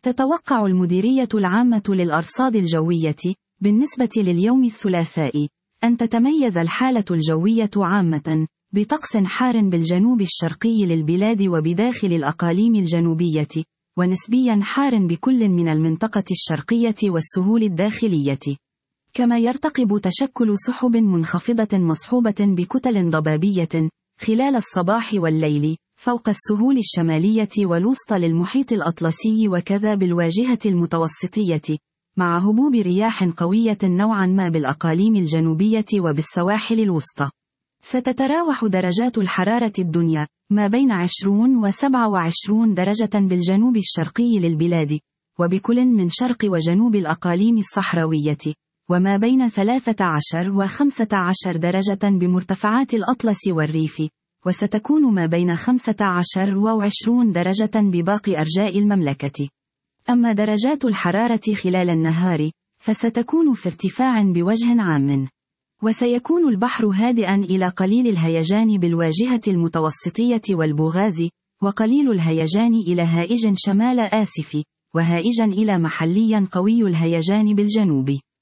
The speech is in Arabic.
تتوقع المديرية العامة للأرصاد الجوية بالنسبة لليوم الثلاثاء أن تتميز الحالة الجوية عامة بطقس حار بالجنوب الشرقي للبلاد وبداخل الأقاليم الجنوبية، ونسبيا حار بكل من المنطقة الشرقية والسهول الداخلية. كما يرتقب تشكل سحب منخفضة مصحوبة بكتل ضبابية خلال الصباح والليل فوق السهول الشمالية والوسطى للمحيط الأطلسي وكذا بالواجهة المتوسطية، مع هبوب رياح قوية نوعا ما بالأقاليم الجنوبية وبالسواحل الوسطى. ستتراوح درجات الحرارة الدنيا ما بين 20 و27 درجة بالجنوب الشرقي للبلاد، وبكل من شرق وجنوب الأقاليم الصحراوية، وما بين 13 و15 درجة بمرتفعات الأطلس والريف، وستكون ما بين 15 و20 درجة بباقي أرجاء المملكة. أما درجات الحرارة خلال النهار فستكون في ارتفاع بوجه عام، وسيكون البحر هادئا إلى قليل الهيجان بالواجهة المتوسطية والبوغاز، وقليل الهيجان إلى هائج شمال آسف، وهائجا إلى محليا قوي الهيجان بالجنوب.